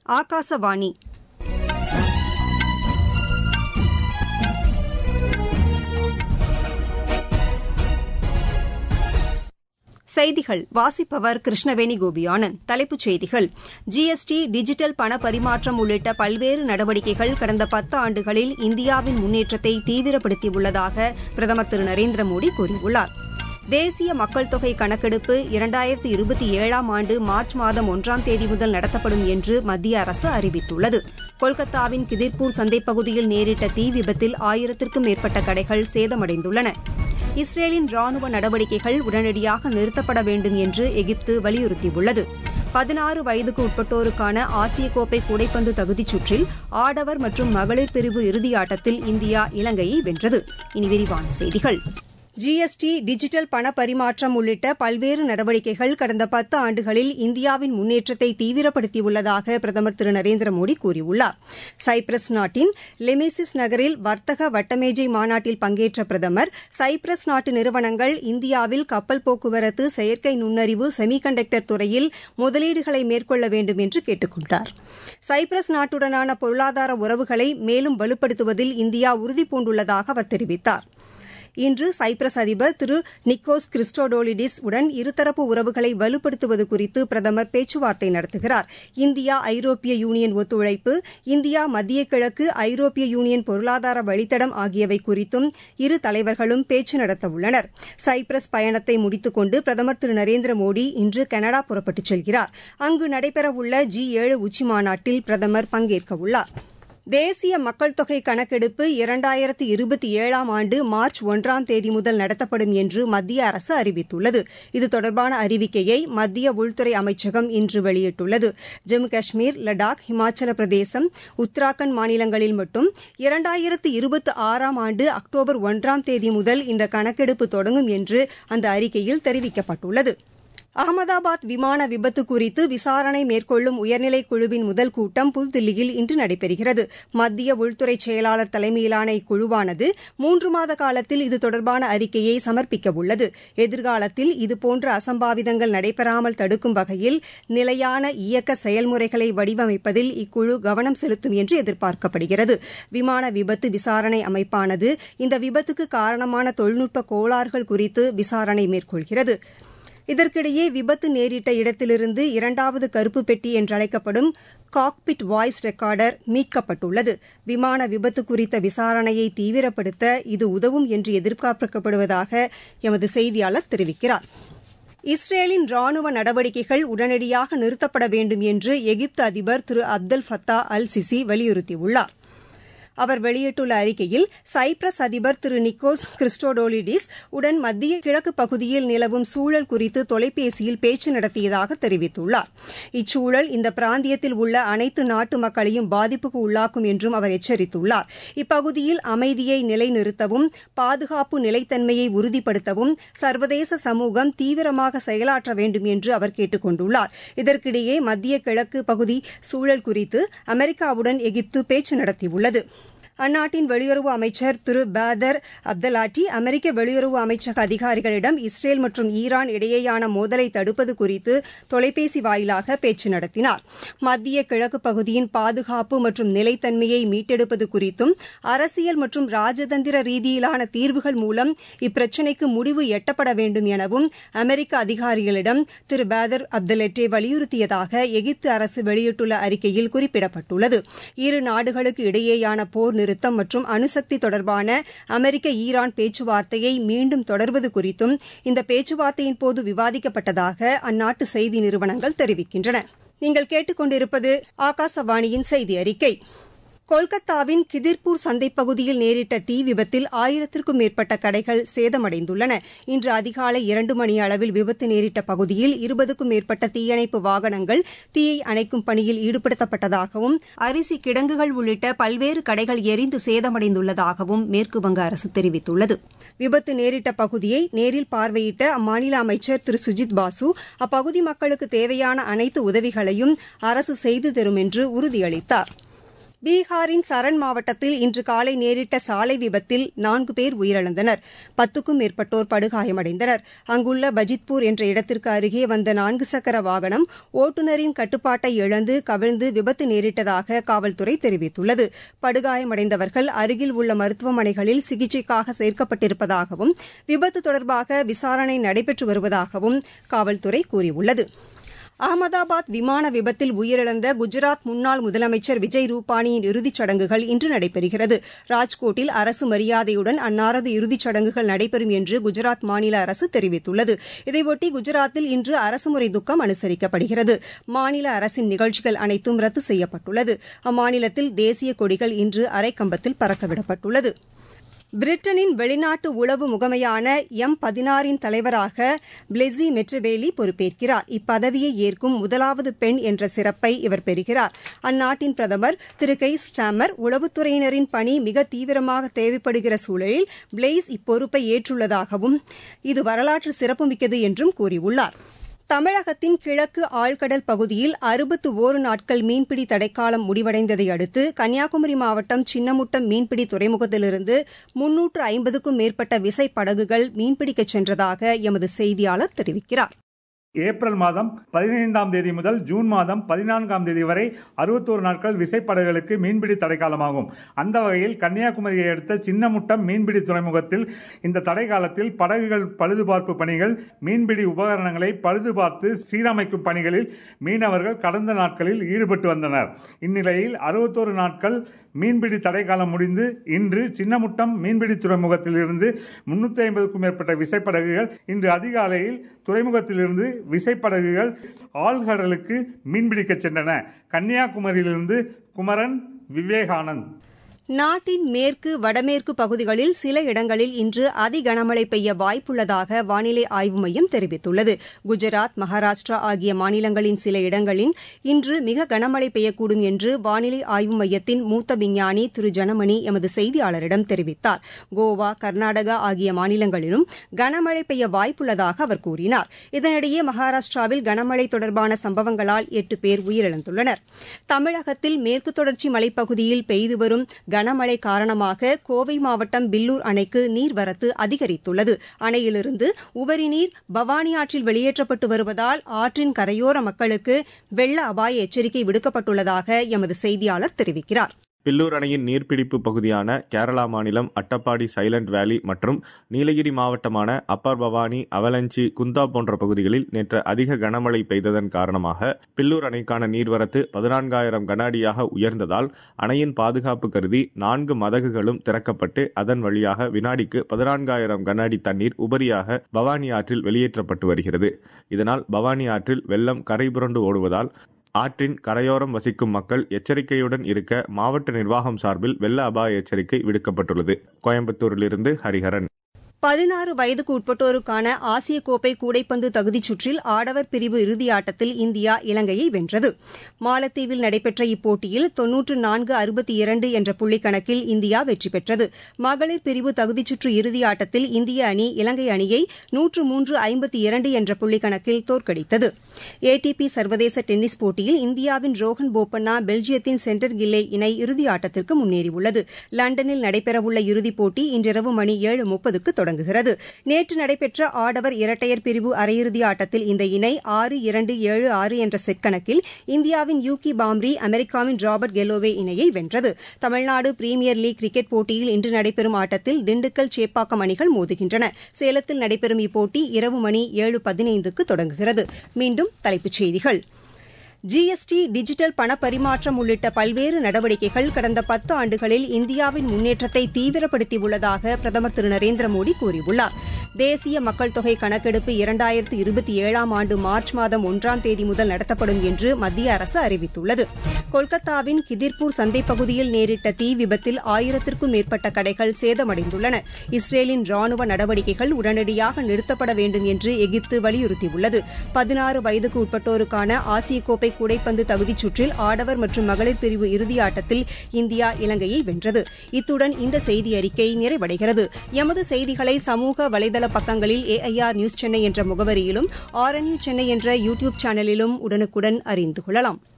ஆகாசவாணி. செய்திகள் வாசிப்பவர் கிருஷ்ணவேணி கோபியானந்த். தலைப்புச் செய்திகள்: ஜிஎஸ்டி, டிஜிட்டல் பண பரிமாற்றம் உள்ளிட்ட பல்வேறு நடவடிக்கைகள் கடந்த 10 ஆண்டுகளில் இந்தியாவின் முன்னேற்றத்தை தீவிரப்படுத்தியுள்ளதாக பிரதமர் திரு நரேந்திர மோடி கூறியுள்ளார். தேசிய மக்கள் தொகை கணக்கெடுப்பு 2027ஆம் ஆண்டு மார்ச் மாதம் 1ஆம் தேதி முதல் நடத்தப்படும் என்று மத்திய அரசு அறிவித்துள்ளது. கொல்கத்தாவின் கிதிர்பூர் சந்தைப்பகுதியில் நேரிட்ட தீ விபத்தில் 1000க்கும் மேற்பட்ட கடைகள் சேதமடைந்துள்ளன. இஸ்ரேலின் ராணுவ நடவடிக்கைகள் உடனடியாக நிறுத்தப்பட வேண்டும் என்று எகிப்து வலியுறுத்தியுள்ளது. 16 வயதுக்கு உட்பட்டோருக்கான ஆசிய கோப்பை கூடைப்பந்து தகுதிச் சுற்றில் ஆடவர் மற்றும் மகளிர் பிரிவு இறுதியாட்டத்தில் இந்தியா இலங்கையை வென்றது. இனி விரிவான செய்திகள். ஜிஎஸ்டி, டிஜிட்டல் பண பரிமாற்றம் உள்ளிட்ட பல்வேறு நடவடிக்கைகள் கடந்த 10 ஆண்டுகளில் இந்தியாவின் முன்னேற்றத்தை தீவிரப்படுத்தியுள்ளதாக பிரதமர் திரு நரேந்திர மோடி கூறியுள்ளார். சைப்ரஸ் நாட்டின் லெமிசிஸ் நகரில் வர்த்தக வட்டமேஜை மாநாட்டில் பங்கேற்ற பிரதமர், சைப்ரஸ் நாட்டு நிறுவனங்கள் இந்தியாவில் கப்பல் போக்குவரத்து, செயற்கை நுண்ணறிவு, செமிகண்டக்டர் துறையில் முதலீடுகளை மேற்கொள்ள வேண்டும் என்று கேட்டுக் கொண்டார். சைப்ரஸ் நாட்டுடனான பொருளாதார உறவுகளை மேலும் வலுப்படுத்துவதில் இந்தியா உறுதிபூண்டுள்ளதாக அவர் தெரிவித்தார். இன்று சைப்ரஸ் அதிபர் திரு நிக்கோஸ் கிறிஸ்டோடோலிடிஸ் உடன் இருதரப்பு உறவுகளை வலுப்படுத்துவது குறித்து பிரதமர் பேச்சுவார்த்தை நடத்துகிறார். இந்தியா ஐரோப்பிய யூனியன் ஒத்துழைப்பு, இந்தியா மத்திய கிழக்கு ஐரோப்பிய யூனியன் பொருளாதார வழித்தடம் ஆகியவை குறித்தும் இரு தலைவர்களும் பேச்சு நடத்தவுள்ளனர். சைப்ரஸ் பயணத்தை முடித்துக் கொண்டு பிரதமர் திரு நரேந்திர மோடி இன்று கனடா புறப்பட்டுச் செல்கிறார். அங்கு நடைபெறவுள்ள G7 உச்சிமாநாட்டில் பிரதமர் பங்கேற்கவுள்ளார். தேசிய மக்கள் தொகை கணக்கெடுப்பு 2027ஆம் ஆண்டு மார்ச் 1ஆம் தேதி முதல் நடத்தப்படும் என்று மத்திய அரசு அறிவித்துள்ளது. இது தொடர்பான அறிவிக்கையை மத்திய உள்துறை அமைச்சகம் இன்று வெளியிட்டுள்ளது. ஜம்மு காஷ்மீர், லடாக், இமாச்சல பிரதேசம், உத்தராகண்ட் மாநிலங்களில் மட்டும் 2026ஆம் ஆண்டு அக்டோபர் 1ஆம் தேதி முதல் இந்த கணக்கெடுப்பு தொடங்கும் என்று அந்த அறிக்கையில் தெரிவிக்கப்பட்டுள்ளது. அகமதாபாத் விமான விபத்து குறித்து விசாரணை மேற்கொள்ளும் உயர்நிலைக் குழுவின் முதல் கூட்டம் புதுதில்லியில் இன்று நடைபெறுகிறது. மத்திய உள்துறை செயலாளர் தலைமையிலான இக்குழுவானது 3 மாத காலத்தில் இது தொடர்பான அறிக்கையை சமர்ப்பிக்கவுள்ளது. எதிர்காலத்தில் இதுபோன்ற அசம்பாவிதங்கள் நடைபெறாமல் தடுக்கும் வகையில் நிலையான இயக்க செயல்முறைகளை வடிவமைப்பதில் இக்குழு கவனம் செலுத்தும் என்று எதிர்பார்க்கப்படுகிறது. விமான விபத்து விசாரணை அமைப்பானது இந்த விபத்துக்கு காரணமான தொழில்நுட்ப கோளாறுகள் குறித்து விசாரணை மேற்கொள்கிறது. இதற்கிடையே விபத்து நேரிட்ட இடத்திலிருந்து 2வது கருப்பு பெட்டி என்றழைக்கப்படும் காக்பிட் வாய்ஸ் ரெக்கார்டர் மீட்கப்பட்டுள்ளது. விமான விபத்து குறித்த விசாரணையை தீவிரப்படுத்த இது உதவும் என்று எதிர்பார்க்கப்படுவதாக எமது செய்தியாளர் தெரிவிக்கிறார். இஸ்ரேலின் ராணுவ நடவடிக்கைகள் உடனடியாக நிறுத்தப்பட வேண்டும் என்று எகிப்து அதிபர் திரு அப்தல் ஃபத்தா அல் சிசி வலியுறுத்தியுள்ளார். அவர் வெளியிட்டுள்ள அறிக்கையில், சைப்ரஸ் அதிபர் திரு நிக்கோஸ் கிறிஸ்டோடோலிடிஸ் உடன் மத்திய கிழக்கு பகுதியில் நிலவும் சூழல் குறித்து தொலைபேசியில் பேச்சு நடத்தியதாக தெரிவித்துள்ளார். இச்சூழல் இந்த பிராந்தியத்தில் உள்ள அனைத்து நாட்டு மக்களையும் பாதிப்புக்கு உள்ளாக்கும் என்றும் அவர் எச்சரித்துள்ளார். இப்பகுதியில் அமைதியை நிலைநிறுத்தவும், பாதுகாப்பு நிலைத்தன்மையை உறுதிப்படுத்தவும் சர்வதேச சமூகம் தீவிரமாக செயலாற்ற வேண்டும் என்று அவர் கேட்டுக் கொண்டுள்ளார். இதற்கிடையே மத்திய கிழக்கு பகுதி சூழல் குறித்து அமெரிக்காவுடன் எகிப்து பேச்சு நடத்தியுள்ளது. அந்நாட்டின் வெளியுறவு அமைச்சர் திரு பாதர் அப்தலாட்டி அமெரிக்க வெளியுறவு அமைச்சக அதிகாரிகளிடம் இஸ்ரேல் மற்றும் ஈரான் இடையேயான மோதலை தடுப்பது குறித்து தொலைபேசி வாயிலாக பேச்சு நடத்தினார். மத்திய கிழக்கு பகுதியின் பாதுகாப்பு மற்றும் நிலைத்தன்மையை மீட்டெடுப்பது குறித்தும், அரசியல் மற்றும் ராஜதந்திர ரீதியிலான தீர்வுகள் மூலம் இப்பிரச்சினைக்கு முடிவு எட்டப்பட வேண்டும் எனவும் அமெரிக்க அதிகாரிகளிடம் திரு பாதர் அப்தலெட்டே வலியுறுத்தியதாக எகிப்து அரசு வெளியிட்டுள்ள அறிக்கையில் குறிப்பிடப்பட்டுள்ளது. இரு நாடுகளுக்கு இடையேயான போர் நிறுத்தம் மற்றும் அணுசக்தி தொடர்பான அமெரிக்க ஈரான் பேச்சுவார்த்தையை மீண்டும் தொடர்வது குறித்தும் இந்த பேச்சுவார்த்தையின் போது விவாதிக்கப்பட்டதாக அந்நாட்டு செய்தி நிறுவனங்கள் தெரிவிக்கின்றன. நீங்கள் கேட்டுக் கொண்டிருப்பது ஆகாசவாணியின் செய்தி அறிக்கை. கொல்கத்தாவின் கிதிர்பூர் சந்தைப்பகுதியில் நேரிட்ட தீ விபத்தில் 1000க்கும் மேற்பட்ட கடைகள் சேதமடைந்துள்ளன. இன்று அதிகாலை 2 மணி அளவில் விபத்து நேரிட்ட பகுதியில் 20க்கும் மேற்பட்ட தீயணைப்பு வாகனங்கள் தீயை அணைக்கும் பணியில் ஈடுபடுத்தப்பட்டதாகவும், அரிசி கிடங்குகள் உள்ளிட்ட பல்வேறு கடைகள் எரிந்து சேதமடைந்துள்ளதாகவும் மேற்குவங்க அரசு தெரிவித்துள்ளது. விபத்து நேரிட்ட பகுதியை நேரில் பார்வையிட்ட அம்மாநில அமைச்சர் திரு சுஜித் பாசு, அப்பகுதி மக்களுக்கு தேவையான அனைத்து உதவிகளையும் அரசு செய்து தரும் என்று உறுதியளித்தார். பீகாரின் சரண் மாவட்டத்தில் இன்று காலை நேரிட்ட சாலை விபத்தில் 4 பேர் உயிரிழந்தனர். 10க்கும் மேற்பட்டோர் படுகாயமடைந்தனர். அங்குள்ள பஜித்பூர் என்ற இடத்திற்கு அருகே வந்த 4 சக்கர வாகனம் ஓட்டுநரின் கட்டுப்பாட்டை இழந்து கவிழ்ந்து விபத்து நேரிட்டதாக காவல்துறை தெரிவித்துள்ளது. படுகாயமடைந்தவர்கள் அருகில் உள்ள மருத்துவமனைகளில் சிகிச்சைக்காக சேர்க்கப்பட்டிருப்பதாகவும் விபத்து தொடர்பாக விசாரணை நடைபெற்று வருவதாகவும் காவல்துறை கூறியுள்ளது. அகமதாபாத் விமான விபத்தில் உயிரிழந்த குஜராத் முன்னாள் முதலமைச்சர் விஜய் ரூபானியின் இறுதிச் சடங்குகள் இன்று நடைபெறுகிறது. ராஜ்கோட்டில் அரசு மரியாதையுடன் அன்னாரது இறுதிச் சடங்குகள் நடைபெறும் என்று குஜராத் மாநில அரசு தெரிவித்துள்ளது. இதையொட்டி குஜராத்தில் இன்று அரசுமுறை துக்கம் அனுசரிக்கப்படுகிறது. மாநில அரசின் நிகழ்ச்சிகள் அனைத்தும் ரத்து செய்யப்பட்டுள்ளது. அம்மாநிலத்தில் தேசிய கொடிகள் இன்று அரைக்கம்பத்தில் பறக்கவிடப்பட்டுள்ளது. பிரிட்டனின் வெளிநாட்டு உளவு முகமையான M16 தலைவராக பிளெஸி மெட்ரவேலி பொறுப்பேற்கிறார். இப்பதவியை ஏற்கும் முதலாவது பெண் என்ற சிறப்பை இவர் பெறுகிறார். அந்நாட்டின் பிரதமர் திரு கெய்ர் ஸ்டாமர் உளவுத்துறையினரின் பணி மிக தீவிரமாக தேவைப்படுகிற சூழலில் பிளெய்ஸ் இப்பொறுப்பை ஏற்றுள்ளதாகவும் இது வரலாற்று சிறப்புமிக்கது என்றும் கூறியுள்ளார். தமிழகத்தின் கிழக்கு ஆழ்கடல் பகுதியில் 61 நாட்கள் மீன்பிடி தடைக்காலம் முடிவடைந்ததை அடுத்து கன்னியாகுமரி மாவட்டம் சின்னமுட்டம் மீன்பிடி துறைமுகத்திலிருந்து 350க்கும் மேற்பட்ட விசைப்படகுகள் மீன்பிடிக்கச் சென்றதாக எமது செய்தியாளர் தெரிவிக்கிறார். ஏப்ரல் மாதம் 15ஆம் தேதி முதல் ஜூன் மாதம் 14ஆம் தேதி வரை 61 நாட்கள் விசைப்படகுகளுக்கு மீன்பிடி தடைக்காலமாகும். அந்த வகையில் கன்னியாகுமரியை அடுத்த சின்னமுட்டம் மீன்பிடி துறைமுகத்தில் இந்த தடைக்காலத்தில் படகுகள் பழுதுபார்ப்பு பணிகள், மீன்பிடி உபகரணங்களை பழுதுபார்த்து சீரமைக்கும் பணிகளில் மீனவர்கள் கடந்த நாட்களில் ஈடுபட்டு வந்தனர். இந்நிலையில் 61 நாட்கள் மீன்பிடி தடைக்காலம் முடிந்து இன்று சின்னமுட்டம் மீன்பிடி துறைமுகத்தில் இருந்து 350க்கும் மேற்பட்ட விசைப்படகுகள் இன்று அதிகாலையில் துறைமுகத்திலிருந்து விசைப்படகுகள் ஆழ்கடலுக்கு மீன்பிடிக்க சென்றன. கன்னியாகுமரியிலிருந்து குமரன், விவேகானந்த். நாட்டின் மேற்கு வடமேற்கு பகுதிகளில் சில இடங்களில் இன்று அதிகனமழை பெய்ய வாய்ப்புள்ளதாக வானிலை ஆய்வு மையம் தெரிவித்துள்ளது. குஜராத், மகாராஷ்டிரா ஆகிய மாநிலங்களின் சில இடங்களில் இன்று மிக கனமழை பெய்யக்கூடும் என்று வானிலை ஆய்வு மையத்தின் மூத்த விஞ்ஞானி திரு ஜனமணி எமது செய்தியாளரிடம் தெரிவித்தார். கோவா, கர்நாடகா ஆகிய மாநிலங்களிலும் கனமழை பெய்ய வாய்ப்புள்ளதாக அவர் கூறினார். இதனிடையே மகாராஷ்டிராவில் கனமழை தொடர்பான சம்பவங்களால் 8 பேர் உயிரிழந்துள்ளனர். தமிழகத்தில் மேற்கு தொடர்ச்சி மலைப்பகுதியில் பெய்து வரும் கனமழை காரணமாக கோவை மாவட்டம் பில்லூர் அணைக்கு நீர்வரத்து அதிகரித்துள்ளது. அணையிலிருந்து உபரி நீர் பவானி ஆற்றில் வெளியேற்றப்பட்டு வருவதால் ஆற்றின் கரையோர மக்களுக்கு வெள்ள அபாய எச்சரிக்கை விடுக்கப்பட்டுள்ளதாக எமது செய்தியாளர் தெரிவிக்கிறார். பில்லூர் அணையின் நீர்பிடிப்பு பகுதியான கேரளா மாநிலம் அட்டப்பாடி சைலண்ட் வேலி மற்றும் நீலகிரி மாவட்டமான அப்பர் பவானி, அவலஞ்சி, குந்தா போன்ற பகுதிகளில் நேற்று அதிக கனமழை பெய்ததன் காரணமாக பில்லூர் அணைக்கான நீர்வரத்து 14,000 கன அடியாக உயர்ந்ததால் அணையின் பாதுகாப்பு கருதி 4 மதகுகளும் திறக்கப்பட்டு அதன் வழியாக வினாடிக்கு 14,000 கன அடி தண்ணீர் உபரியாக பவானி ஆற்றில் வெளியேற்றப்பட்டு வருகிறது. இதனால் பவானி ஆற்றில் வெள்ளம் கரை புரண்டு ஓடுவதால் ஆற்றின் கரையோரம் வசிக்கும் மக்கள் எச்சரிக்கையுடன் இருக்க மாவட்ட நிர்வாகம் சார்பில் வெள்ள அபாய எச்சரிக்கை விடுக்கப்பட்டுள்ளது. கோயம்புத்தூரிலிருந்து ஹரிஹரன். 16 வயதுக்கு உட்பட்டோருக்கான ஆசிய கோப்பை கூடைப்பந்து தகுதிச் சுற்றில் ஆடவர் பிரிவு இறுதியாட்டத்தில் இந்தியா இலங்கையை வென்றது. மாலத்தீவில் நடைபெற்ற இப்போட்டியில் 94-62 என்ற புள்ளிக்கணக்கில் இந்தியா வெற்றி பெற்றது. மகளிர் பிரிவு தகுதிச் சுற்று இறுதியாட்டத்தில் இந்திய அணி இலங்கை அணியை 103-52 என்ற புள்ளிக்கணக்கில் தோற்கடித்தது. ஏடிபி சர்வதேச டென்னிஸ் போட்டியில் இந்தியாவின் ரோஹன் போப்பண்ணா, பெல்ஜியத்தின் சென்டர் கில்லே இணை இறுதியாட்டத்திற்கு முன்னேறியுள்ளது. லண்டனில் நடைபெறவுள்ள இறுதிப் போட்டி இன்றிரவு மணி 7:30க்கு தொடங்கும். நேற்று நடைபெற்ற ஆடவர் இரட்டையர் பிரிவு அரையிறுதி ஆட்டத்தில் இந்த இணை 6-2, 7-6 என்ற செட் கணக்கில் இந்தியாவின் யூகி பாம்ரி, அமெரிக்காவின் ராபர்ட் கெலோவே இணையை வென்றது. தமிழ்நாடு பிரீமியர் லீக் கிரிக்கெட் போட்டியில் இன்று நடைபெறும் ஆட்டத்தில் திண்டுக்கல், சேப்பாக்கம் அணிகள் மோதுகின்றன. சேலத்தில் நடைபெறும் இப்போட்டி இரவு மணி 7:15க்கு தொடங்குகிறது. மீண்டும் தலைப்புச் செய்திகள். ஜிஎஸ்டி, டிஜிட்டல் பண பரிமாற்றம் உள்ளிட்ட பல்வேறு நடவடிக்கைகள் கடந்த 10 ஆண்டுகளில் இந்தியாவின் முன்னேற்றத்தை தீவிரப்படுத்தியுள்ளதாக பிரதமர் திரு நரேந்திர மோடி கூறியுள்ளார். தேசிய மக்கள் தொகை கணக்கெடுப்பு 2027ஆம் ஆண்டு மார்ச் மாதம் 1ஆம் தேதி முதல் நடத்தப்படும் என்று மத்திய அரசு அறிவித்துள்ளது. கொல்கத்தாவின் கிதிர்பூர் சந்தைப் பகுதியில் நேரிட்ட தீ விபத்தில் 1000க்கும் மேற்பட்ட கடைகள் சேதமடைந்துள்ளன. இஸ்ரேலின் ராணுவ நடவடிக்கைகள் உடனடியாக நிறுத்தப்பட வேண்டும் என்று எகிப்து வலியுறுத்தியுள்ளது. 16 வயதுக்கு உட்பட்டோருக்கான ஆசிய கோப்பை கூடைப்பந்து தகுதிச் சுற்றில் ஆடவர் மற்றும் மகளிர் பிரிவு இறுதியாட்டத்தில் இந்தியா இலங்கையை வென்றது. இத்துடன் இந்த செய்தி அறிக்கை நிறைவடைகிறது. எமது செய்திகளை சமூக வலைதள பக்கங்களில் AIR நியூஸ் சென்னை என்ற முகவரியிலும் RNU சென்னை என்ற யூடியூப் சேனலிலும் உடனுக்குடன் அறிந்து கொள்ளலாம்.